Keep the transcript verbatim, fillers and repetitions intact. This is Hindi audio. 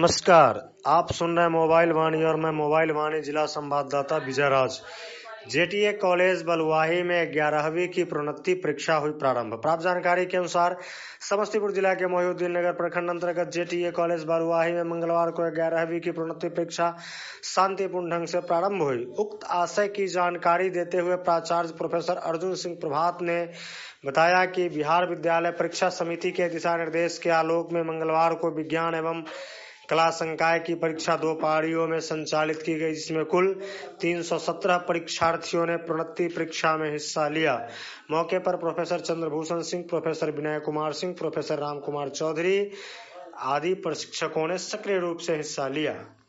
नमस्कार, आप सुन रहे हैं मोबाइल वाणी और मैं मोबाइल वाणी जिला संवाददाता विजय राज। जेटीए कॉलेज बलुआही में ग्यारहवीं की प्रोन्नति परीक्षा हुई प्रारंभ। प्राप्त जानकारी के अनुसार समस्तीपुर जिला के मोहिउद्दीन नगर प्रखंड अंतर्गत जेटीए कॉलेज बलुआही में मंगलवार को ग्यारहवीं की प्रोन्नति परीक्षा शांतिपूर्ण ढंग से प्रारंभ हुई। उक्त आशय की जानकारी देते हुए प्राचार्य प्रोफेसर अर्जुन सिंह प्रभात ने बताया कि बिहार विद्यालय परीक्षा समिति के दिशा निर्देश के आलोक में मंगलवार को विज्ञान एवं कला संकाय की परीक्षा दो पारियों में संचालित की गई, जिसमें कुल तीन सौ सत्रह परीक्षार्थियों ने प्रोन्नति परीक्षा में हिस्सा लिया। मौके पर professor Chandrabhushan Singh, professor Vinay Kumar Singh, professor Ram Kumar Chaudhary आदि प्रशिक्षकों ने सक्रिय रूप से हिस्सा लिया।